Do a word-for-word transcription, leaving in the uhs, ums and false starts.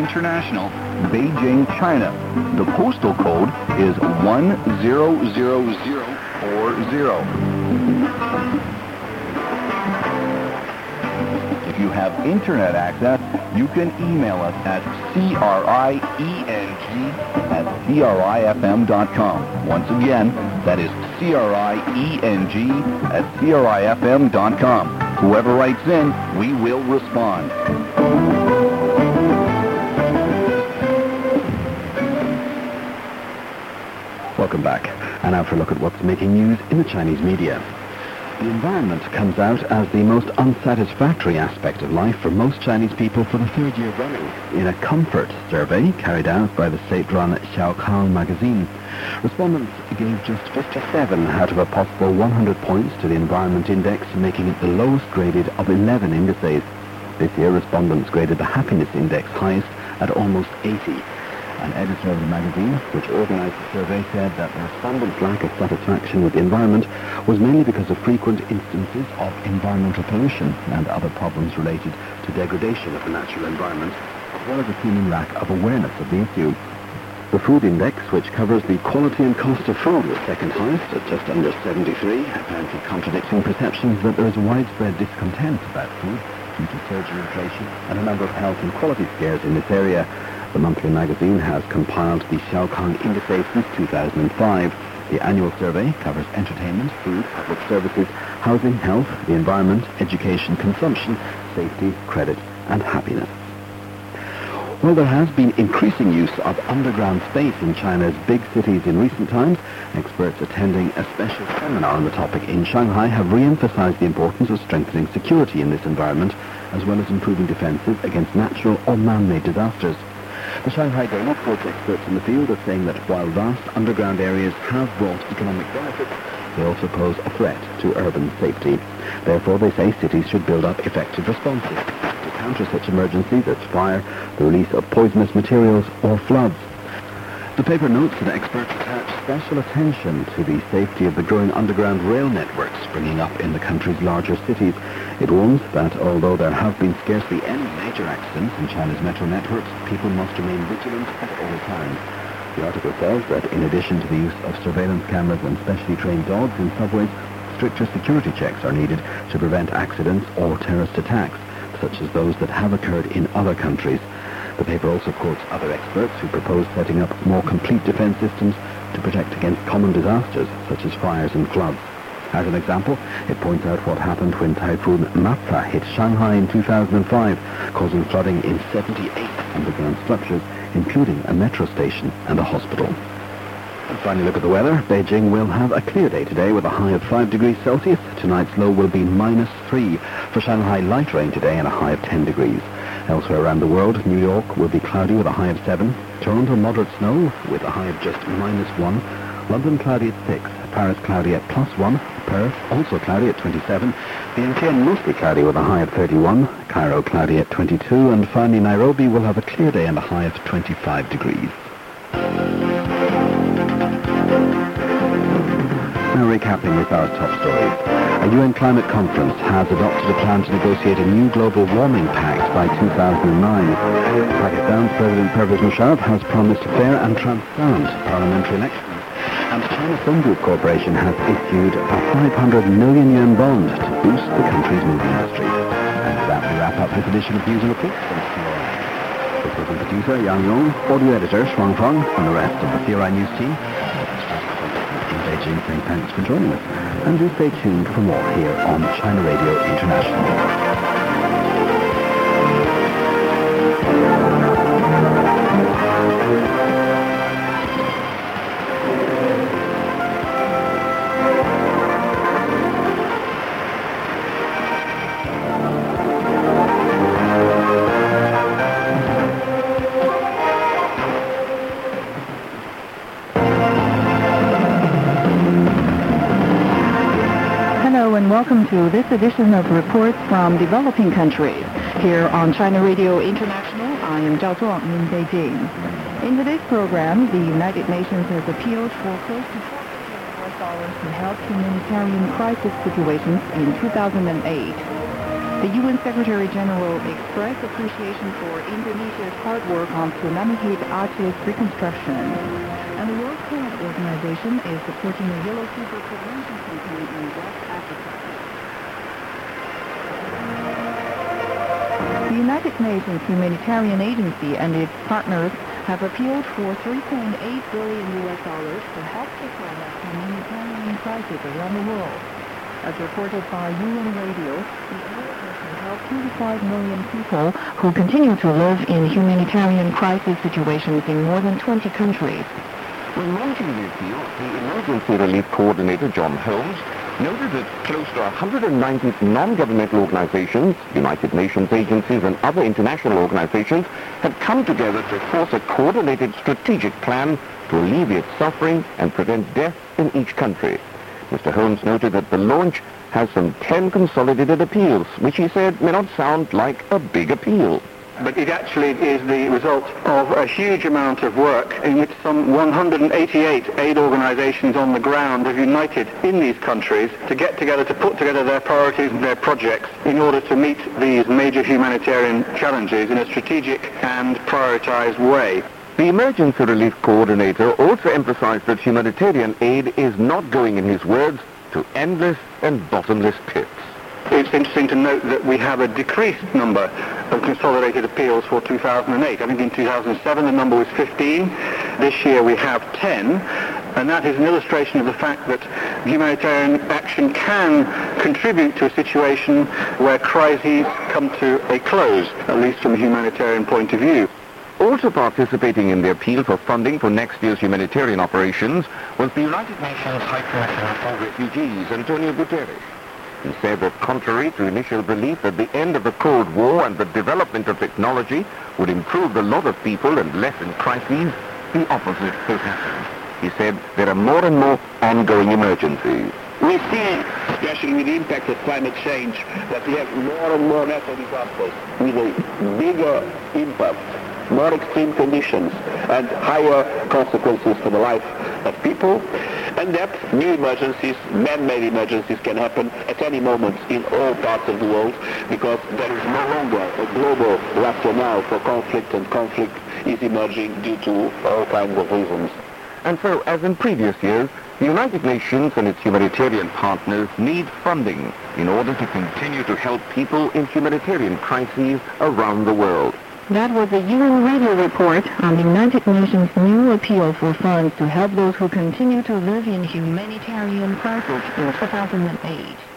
International, Beijing, China. The postal code is one zero zero zero four zero. If you have internet access, you can email us at crieng at crifm dot com. Once again, that is crieng at crifm dot com. Whoever writes in, we will respond. Welcome back. And now for a look at what's making news in the Chinese media. The environment comes out as the most unsatisfactory aspect of life for most Chinese people for the third year running. In a comfort survey carried out by the state-run Xiaokang magazine, respondents gave just fifty-seven out of a possible one hundred points to the Environment Index, making it the lowest graded of eleven indices. This year, respondents graded the Happiness Index highest at almost eighty. An editor of the magazine, which organized the survey, said that the respondents' lack of satisfaction with the environment was mainly because of frequent instances of environmental pollution and other problems related to degradation of the natural environment, as well as a seeming lack of awareness of the issue. The Food Index, which covers the quality and cost of food, was second highest at just under seventy-three, apparently contradicting perceptions that there is widespread discontent about food due to surging inflation and a number of health and quality scares in this area. The monthly magazine has compiled the Xiaokang Indices since two thousand five. The annual survey covers entertainment, food, public services, housing, health, the environment, education, consumption, safety, credit, and happiness. Well, there has been increasing use of underground space in China's big cities in recent times. Experts attending a special seminar on the topic in Shanghai have re-emphasized the importance of strengthening security in this environment, as well as improving defenses against natural or man-made disasters. The Shanghai Daily quotes experts in the field as saying that while vast underground areas have brought economic benefits, they also pose a threat to urban safety. Therefore, they say cities should build up effective responses to counter such emergencies as fire, the release of poisonous materials, or floods. The paper notes that experts attach special attention to the safety of the growing underground rail networks springing up in the country's larger cities. It warns that although there have been scarcely any major accidents in China's metro networks, people must remain vigilant at all times. The article says that in addition to the use of surveillance cameras and specially trained dogs in subways, stricter security checks are needed to prevent accidents or terrorist attacks, such as those that have occurred in other countries. The paper also quotes other experts who propose setting up more complete defense systems to protect against common disasters such as fires and floods. As an example, it points out what happened when Typhoon Mappa hit Shanghai in two thousand five, causing flooding in seventy-eight underground structures, including a metro station and a hospital. And finally, look at the weather. Beijing will have a clear day today with a high of five degrees Celsius. Tonight's low will be minus three. For Shanghai, light rain today and a high of ten degrees. Elsewhere around the world, New York will be cloudy with a high of seven. Toronto, moderate snow with a high of just minus one. London, cloudy at six. Paris, cloudy at plus one. Perth, also cloudy at twenty-seven. Vientiane, mostly cloudy with a high of thirty-one. Cairo, cloudy at twenty-two. And finally, Nairobi will have a clear day and a high of twenty-five degrees. Now recapping this hour's top stories. A U N climate conference has adopted a plan to negotiate a new global warming pact by two thousand nine. Pakistan's President Pervez Musharraf has promised fair and transparent parliamentary elections. And China Sun Group Corporation has issued a five hundred million yuan bond to boost the country's movie industry. And with that, we wrap up this edition of News and Reports. Reporting producer Yang Yong, audio editor Shuang Feng, and the rest of the C R I News team. Beijing, saying thanks for joining us, and do stay tuned for more here on China Radio International. Welcome to this edition of Reports from Developing Countries. Here on China Radio International, I am Zhao Zhuang in Beijing. In today's program, the United Nations has appealed for close to four billion U S dollars to help humanitarian crisis situations in two thousand eight. The U N Secretary General expressed appreciation for Indonesia's hard work on tsunami-hit Aceh's reconstruction. And the World Health Organization is supporting a yellow fever prevention campaign in West Africa. The United Nations Humanitarian Agency and its partners have appealed for three point eight billion U S dollars to help the fight of humanitarian crisis around the world. As reported by U N Radio, the aid will help twenty-five million people who continue to live in humanitarian crisis situations in more than twenty countries. When launching the appeal, the Emergency Relief Coordinator, John Holmes, noted that close to one hundred ninety non-governmental organizations, United Nations agencies and other international organizations had come together to force a coordinated strategic plan to alleviate suffering and prevent death in each country. Mister Holmes noted that the launch has some ten consolidated appeals, which he said may not sound like a big appeal. But it actually is the result of a huge amount of work in which some one hundred eighty-eight aid organizations on the ground have united in these countries to get together, to put together their priorities and their projects in order to meet these major humanitarian challenges in a strategic and prioritized way. The Emergency Relief Coordinator also emphasized that humanitarian aid is not going, in his words, to endless and bottomless pits. It's interesting to note that we have a decreased number of consolidated appeals for two thousand eight. I think in two thousand seven the number was fifteen. This year we have ten. And that is an illustration of the fact that humanitarian action can contribute to a situation where crises come to a close, at least from a humanitarian point of view. Also participating in the appeal for funding for next year's humanitarian operations was the United Nations High Commissioner for Refugees, Antonio Guterres. He said that contrary to initial belief that the end of the Cold War and the development of technology would improve the lot of people and lessen crises, the opposite has happened. He said there are more and more ongoing emergencies. We see, especially with the impact of climate change, that we have more and more natural disasters with a bigger impact, more extreme conditions, and higher consequences for the life of people. And that new emergencies, man-made emergencies, can happen at any moment in all parts of the world, because there is no longer a global rationale for conflict, and conflict is emerging due to all kinds of reasons. And so, as in previous years, the United Nations and its humanitarian partners need funding in order to continue to help people in humanitarian crises around the world. That was a U N Radio report on the United Nations' new appeal for funds to help those who continue to live in humanitarian crisis in two thousand eight.